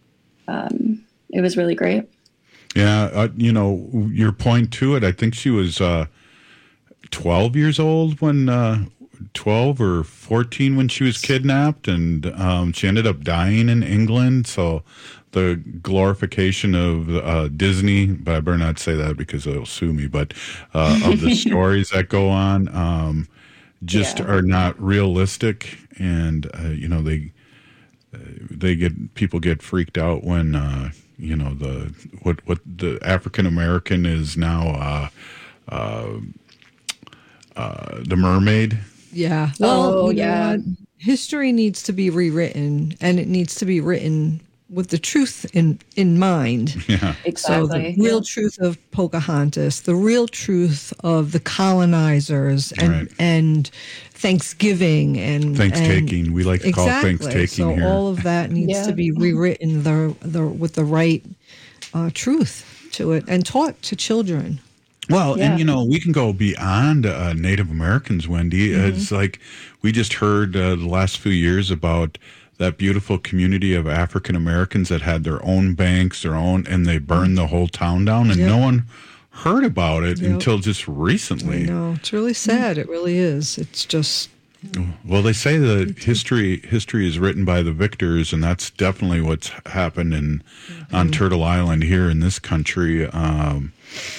um, it was really great. Yeah. Uh, you know, your point to it, I think she was uh, twelve years old when... Uh, twelve or fourteen when she was kidnapped, and um, she ended up dying in England. So the glorification of uh, Disney, but I better not say that because they'll sue me, but uh, of the stories that go on um, just yeah. are not realistic. And, uh, you know, they uh, they get people get freaked out when, uh, you know, the what, what the African American is now uh, uh, uh, the mermaid. Yeah. Well, oh, you know yeah. what? history needs to be rewritten, and it needs to be written with the truth in, in mind. Yeah. Exactly. So the real Yeah. truth of Pocahontas, the real truth of the colonizers, and Right. and Thanksgiving and Thanksgiving. and- We like to call it exactly. Thanksgiving so here. all of that needs Yeah. to be rewritten the the with the right uh, truth to it and taught to children. Well, Yeah. and you know, we can go beyond uh, Native Americans, Wendy. Mm-hmm. It's like we just heard uh, the last few years about that beautiful community of African Americans that had their own banks, their own, and they burned the whole town down, and Yep. no one heard about it Yep. until just I recently. know it's really sad. It really is. It's just Well, they say that history history is written by the victors, and that's definitely what's happened in on Turtle Island here in this country. Um,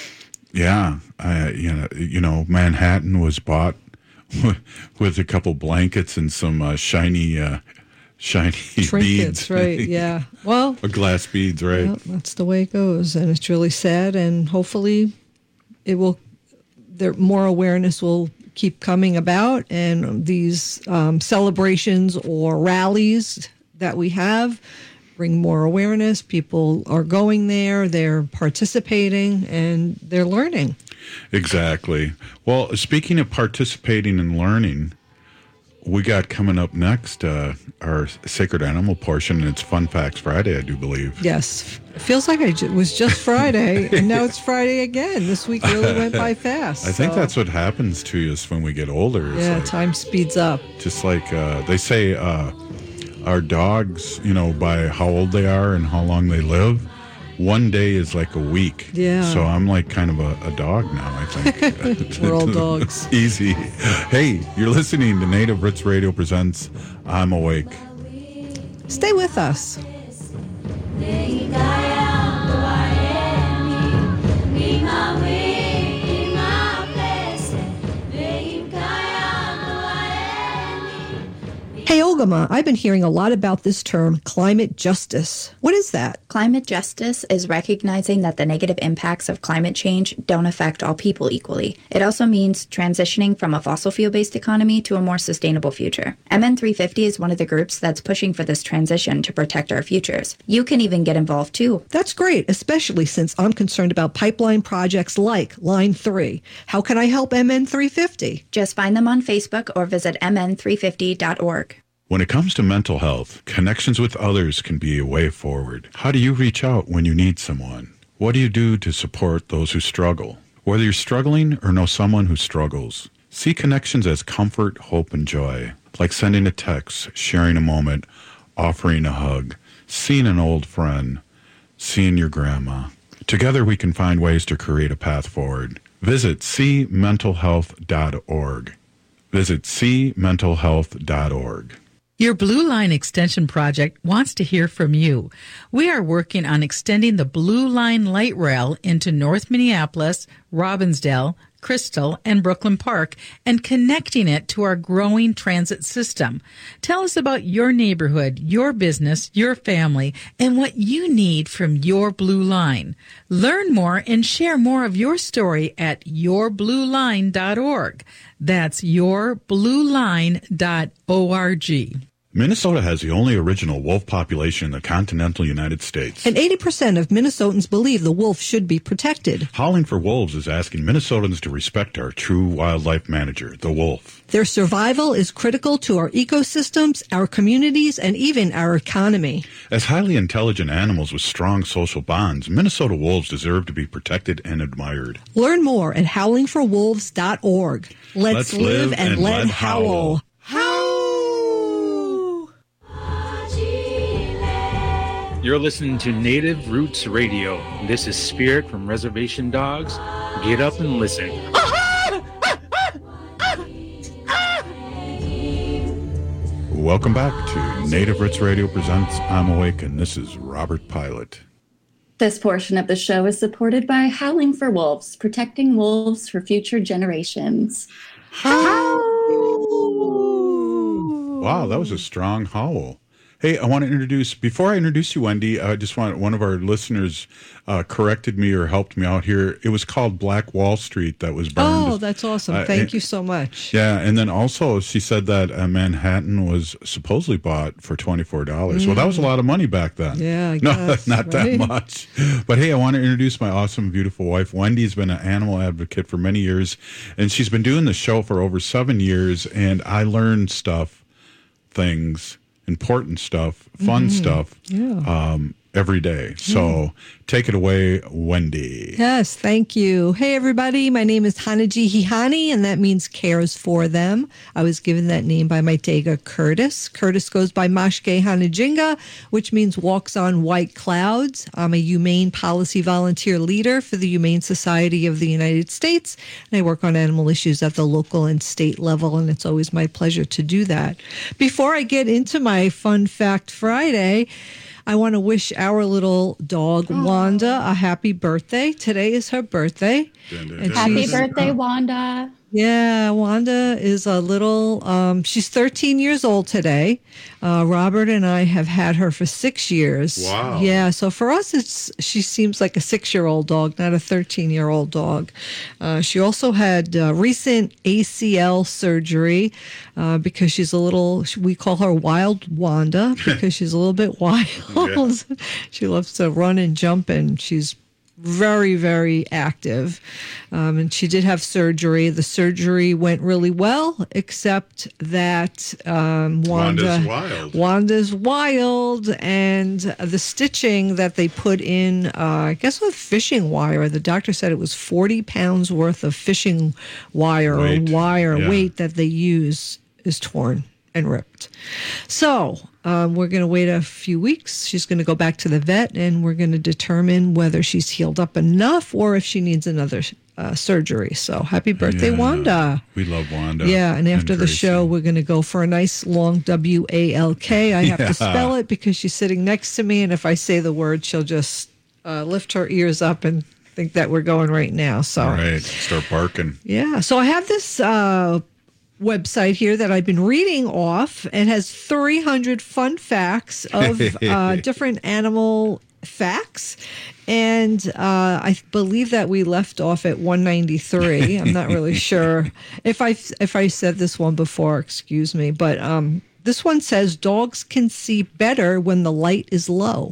yeah, I, you know, you know, Manhattan was bought with a couple blankets and some uh, shiny, uh, shiny trinkets, beads, right? Yeah. Well, or glass beads, right? yeah, that's the way it goes, and it's really sad. And hopefully, it will. There more awareness will keep coming about, and these um, celebrations or rallies that we have bring more awareness. People are going there, they're participating, and they're learning. Exactly. Well, speaking of participating and learning, we got coming up next uh, our sacred animal portion, and it's Fun Facts Friday, I do believe. Yes, it feels like it ju- was just Friday, and now it's Friday again. This week really went by fast. I think so- that's what happens to us when we get older. It's Yeah, like, time speeds up. just like uh, they say, uh, our dogs, you know, by how old they are and how long they live, one day is like a week. Yeah. So I'm like kind of a, a dog now, I think. We're all dogs. Easy. Hey, you're listening to Native Roots Radio presents I'm Awake. Stay with us. Hey, Ogama, I've been hearing a lot about this term, climate justice. What is that? Climate justice is recognizing that the negative impacts of climate change don't affect all people equally. It also means transitioning from a fossil fuel-based economy to a more sustainable future. M N three fifty is one of the groups that's pushing for this transition to protect our futures. You can even get involved too. That's great, especially since I'm concerned about pipeline projects like Line three. How can I help M N three fifty? Just find them on Facebook or visit m n three fifty dot org. When it comes to mental health, connections with others can be a way forward. How do you reach out when you need someone? What do you do to support those who struggle? Whether you're struggling or know someone who struggles, see connections as comfort, hope, and joy. Like sending a text, sharing a moment, offering a hug, seeing an old friend, seeing your grandma. Together we can find ways to create a path forward. Visit see mental health dot org. Visit see mental health dot org. Your Blue Line Extension project wants to hear from you. We are working on extending the Blue Line light rail into North Minneapolis, Robbinsdale, Crystal, and Brooklyn Park and connecting it to our growing transit system. Tell us about your neighborhood, your business, your family, and what you need from your Blue Line. Learn more and share more of your story at your blue line dot org. That's your blue line dot org. Minnesota has the only original wolf population in the continental United States. And eighty percent of Minnesotans believe the wolf should be protected. Howling for Wolves is asking Minnesotans to respect our true wildlife manager, the wolf. Their survival is critical to our ecosystems, our communities, and even our economy. As highly intelligent animals with strong social bonds, Minnesota wolves deserve to be protected and admired. Learn more at howling for wolves dot org. Let's, Let's live live and, and let let howl. howl. You're listening to Native Roots Radio. This is Spirit from Reservation Dogs. Get up and listen. Welcome back to Native Roots Radio presents I'm Awake, and this is Robert Pilot. This portion of the show is supported by Howling for Wolves, protecting wolves for future generations. Wow, that was a strong howl. Hey, I want to introduce, before I introduce you, Wendy, I just want, one of our listeners uh, corrected me or helped me out here. It was called Black Wall Street that was burned. Oh, that's awesome. Uh, Thank and, you so much. Yeah, and then also she said that uh, Manhattan was supposedly bought for twenty-four dollars. Mm. Well, that was a lot of money back then. Yeah, I no, guess, not right? that much. But hey, I want to introduce my awesome, beautiful wife. Wendy's been an animal advocate for many years, and she's been doing the show for over seven years, and I learned stuff, things, important stuff, fun Mm-hmm. stuff Yeah. um, every day. So Yeah. take it away, Wendy. Yes, thank you. Hey, everybody. My name is Hanaji Hihani, and that means cares for them. I was given that name by my Dega Curtis. Curtis goes by Mashke Hanajinga, which means walks on white clouds. I'm a humane policy volunteer leader for the Humane Society of the United States, and I work on animal issues at the local and state level, and it's always my pleasure to do that. Before I get into my Fun Fact Friday, I want to wish our little dog, Wanda, a happy birthday. Today is her birthday. And Happy she's- birthday, Wanda. Yeah, Wanda is a little, um, she's thirteen years old today. Uh, Robert and I have had her for six years. Wow. Yeah, so for us, it's she seems like a six-year-old dog, not a thirteen-year-old dog. Uh, she also had uh, recent A C L surgery uh, because she's a little, we call her Wild Wanda because she's a little bit wild. Yeah. She loves to run and jump, and she's very, very active. Um, and she did have surgery. The surgery went really well, except that um, Wanda, Wanda's wild. Wanda's wild, and the stitching that they put in, uh, I guess with fishing wire, the doctor said it was forty pounds worth of fishing wire Weight. or wire Yeah. weight that they use is torn and ripped. So um, we're going to wait a few weeks. She's going to go back to the vet, and we're going to determine whether she's healed up enough or if she needs another uh, surgery. So happy birthday, Yeah. Wanda. We love Wanda. Yeah, and after the Tracy. show, we're going to go for a nice long W A L K. I have Yeah. to spell it because she's sitting next to me, and if I say the word, she'll just uh, lift her ears up and think that we're going right now. So All right, start barking. yeah. So I have this uh, website here that I've been reading off. It has three hundred fun facts of uh, different animal facts. And uh, I believe that we left off at one ninety-three. I'm not really sure if I if I said this one before. Excuse me, but um, this one says dogs can see better when the light is low.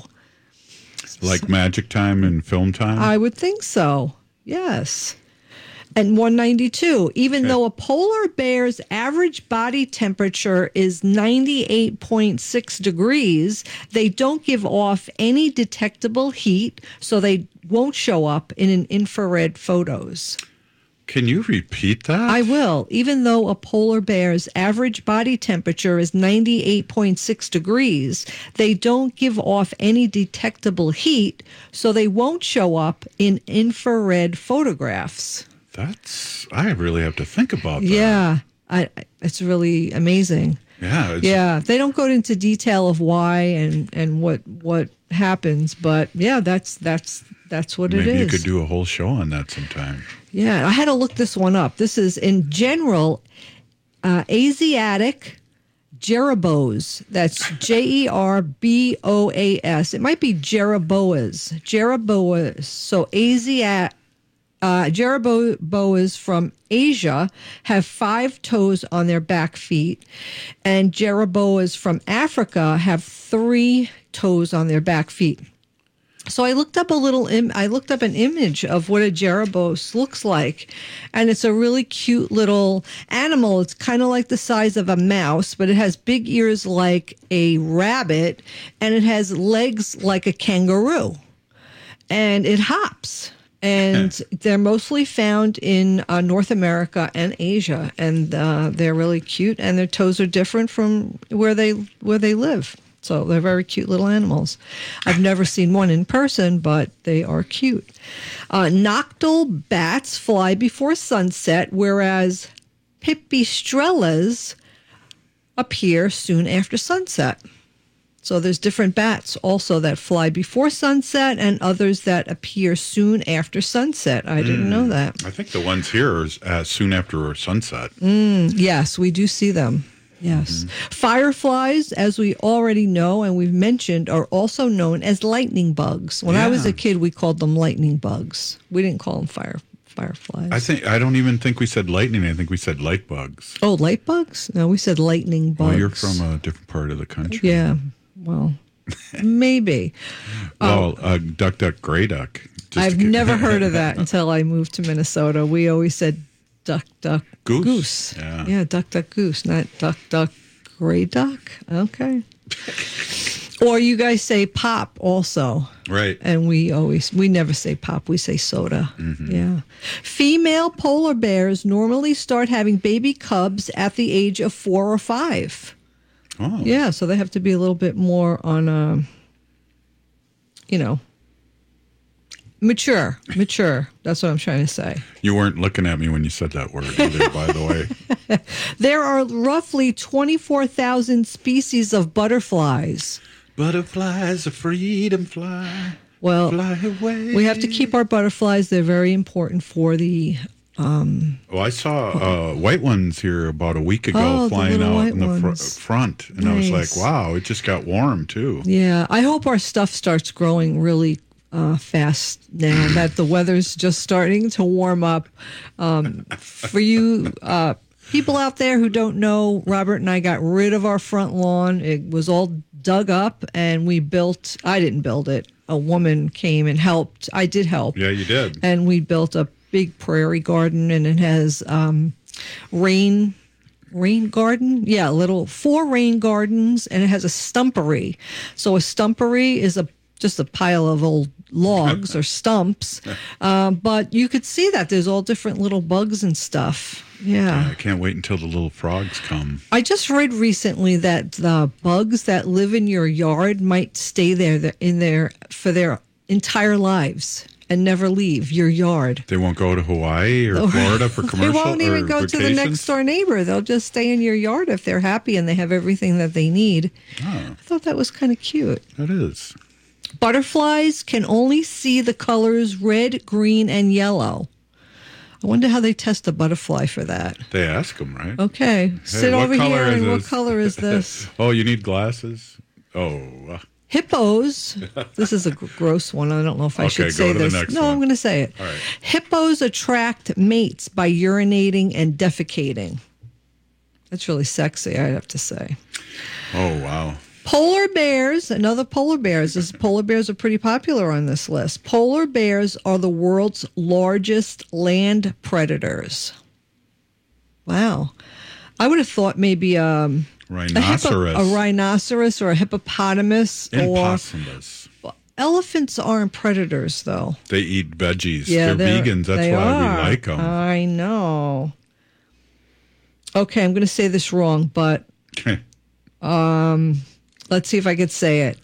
Like magic time and film time? I would think so. Yes. And one ninety-two, even Okay. though a polar bear's average body temperature is ninety-eight point six degrees, they don't give off any detectable heat, so they won't show up in an infrared photos. Can you repeat that? I will. Even though a polar bear's average body temperature is ninety-eight point six degrees, they don't give off any detectable heat, so they won't show up in infrared photographs. That's, I really have to think about that. Yeah, I, it's really amazing. Yeah. It's, Yeah, they don't go into detail of why and, and what what happens, but yeah, that's that's that's what Maybe it is. you could do a whole show on that sometime. Yeah, I had to look this one up. This is in general uh, Asiatic Jerboas. That's J E R B O A S. It might be Jerboas. Jerboas. So Asiatic. Uh, Jerboas from Asia have five toes on their back feet, and Jerboas from Africa have three toes on their back feet. So I looked up a little. Im- I looked up an image of what a Jerboas looks like, and it's a really cute little animal. It's kind of like the size of a mouse, but it has big ears like a rabbit, and it has legs like a kangaroo, and it hops. And they're mostly found in uh, North America and Asia, and uh, they're really cute. And their toes are different from where they where they live. So they're very cute little animals. I've never seen one in person, but they are cute. Uh, nocturnal bats fly before sunset, whereas pipistrellas appear soon after sunset. So there's different bats also that fly before sunset and others that appear soon after sunset. I didn't know that. I think the ones here are uh, soon after sunset. Mm, yes, we do see them. Yes. Fireflies, as we already know and we've mentioned, are also known as lightning bugs. When I was Yeah. a kid, we called them lightning bugs. We didn't call them fire fireflies. I think I don't even think we said lightning. I think we said light bugs. Oh, light bugs? No, we said lightning bugs. Well, you're from a different part of the country. Yeah. Well, maybe. Well, uh, duck, duck, gray duck. Just I've to get- never heard of that until I moved to Minnesota. We always said duck, duck, Goose. goose. Yeah. Yeah, duck, duck, goose, not duck, duck, gray duck. Okay. Or you guys say pop also. Right. And we always, we never say pop, we say soda. Mhm. Yeah. Female polar bears normally start having baby cubs at the age of four or five. Oh. Yeah, so they have to be a little bit more on, uh, you know, mature, mature. That's what I'm trying to say. You weren't looking at me when you said that word either, by the way. There are roughly twenty-four thousand species of butterflies. Butterflies, a freedom fly. Well, Fly away. we have to keep our butterflies. They're very important for the. Um, Oh, I saw uh, white ones here about a week ago Oh, the flying little out white in the fr- ones. front. And I was Nice. like, wow, it just got warm too. yeah, I hope our stuff starts growing really uh, fast now that the weather's just starting to warm up. Um, for you uh, people out there who don't know, Robert and I got rid of our front lawn. It was all dug up, and we built. I didn't build it. A woman came and helped. I did help. Yeah, you did. And we built a big prairie garden, and it has um, rain rain garden. Yeah, little four rain gardens, and it has a stumpery. So a stumpery is a just a pile of old logs or stumps, um, but you could see that there's all different little bugs and stuff. Yeah. I can't wait until the little frogs come. I just read recently that the bugs that live in your yard might stay there in there for their entire lives and never leave your yard. They won't go to Hawaii or Florida for commercial They won't even or go to the vacations? next door neighbor. They'll just stay in your yard if they're happy and they have everything that they need. Oh, I thought that was kind of cute. that is. Butterflies can only see the colors red, green, and yellow. I wonder how they test a butterfly for that. They ask them, right? Okay, Hey, sit what over color here is and what this? color is this? Oh, you need glasses? Oh. uh, Hippos. This is a gr- gross one. I don't know if I Okay, should go say to the this. next no, one. I'm going to say it. All right. Hippos attract mates by urinating and defecating. That's really sexy, I have to say. Oh, wow. Polar bears, another polar bears. This, polar bears are pretty popular on this list. Polar bears are the world's largest land predators. Wow. I would have thought maybe um, Rhinoceros. A, hippo, a rhinoceros or a hippopotamus. Impossimus. Or elephants aren't predators, though. They eat veggies. Yeah, they're, vegans. That's they why are. we like them. I know. Okay, I'm going to say this wrong, but um, let's see if I could say it.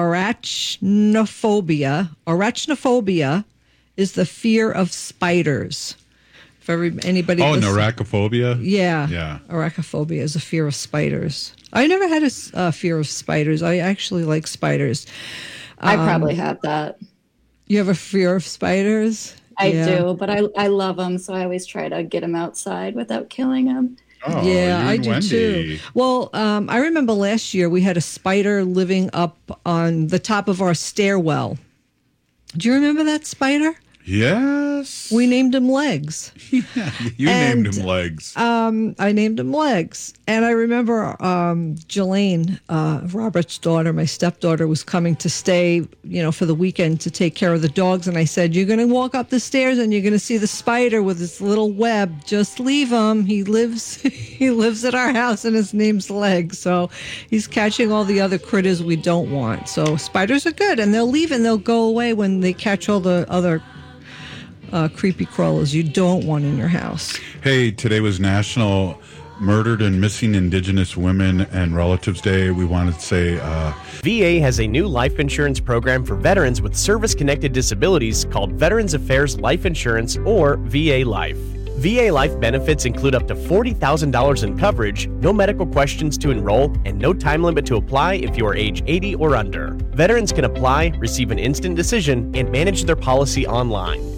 Arachnophobia. Arachnophobia is the fear of spiders. If every, anybody. Oh, listen- neurocophobia? Yeah. Yeah. Arachnophobia is a fear of spiders. I never had a s- uh, fear of spiders. I actually like spiders. I Um, probably have that. You have a fear of spiders? I Yeah. do, but I I love them, so I always try to get them outside without killing them. Oh, yeah, you I and do Wendy. too. Well, um, I remember last year we had a spider living up on the top of our stairwell. Do you remember that spider? Yes. We named him Legs. You And, named him Legs. Um, I named him Legs. And I remember um, Jelaine, uh, Robert's daughter, my stepdaughter, was coming to stay, you know, for the weekend to take care of the dogs. And I said, you're going to walk up the stairs and you're going to see the spider with his little web. Just leave him. He lives he lives at our house and his name's Legs. So he's catching all the other critters we don't want. So spiders are good. And they'll leave and they'll go away when they catch all the other Uh, creepy crawlers you don't want in your house. Hey, today was National Murdered and Missing Indigenous Women and Relatives Day. We wanted to say uh, V A has a new life insurance program for veterans with service-connected disabilities called Veterans Affairs Life Insurance, or V A Life. V A Life benefits include up to forty thousand dollars in coverage, no medical questions to enroll, and no time limit to apply if you are age eighty or under. Veterans can apply, receive an instant decision, and manage their policy online.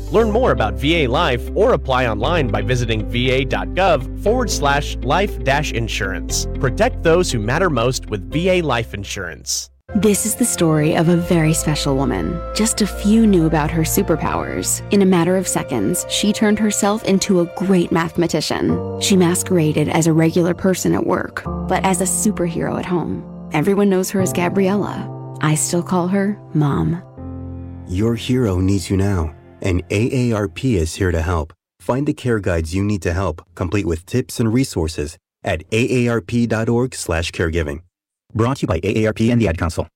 Learn more about V A Life or apply online by visiting va.gov forward slash life dash insurance. Protect those who matter most with V A Life Insurance. This is the story of a very special woman. Just a few knew about her superpowers. In a matter of seconds, she turned herself into a great mathematician. She masqueraded as a regular person at work, but as a superhero at home. Everyone knows her as Gabriella. I still call her Mom. Your hero needs you now, and A A R P is here to help. Find the care guides you need to help, complete with tips and resources at aarp.org slash caregiving. Brought to you by A A R P and the Ad Council.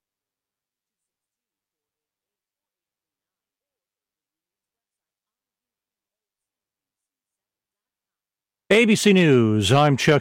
A B C News, I'm Chuck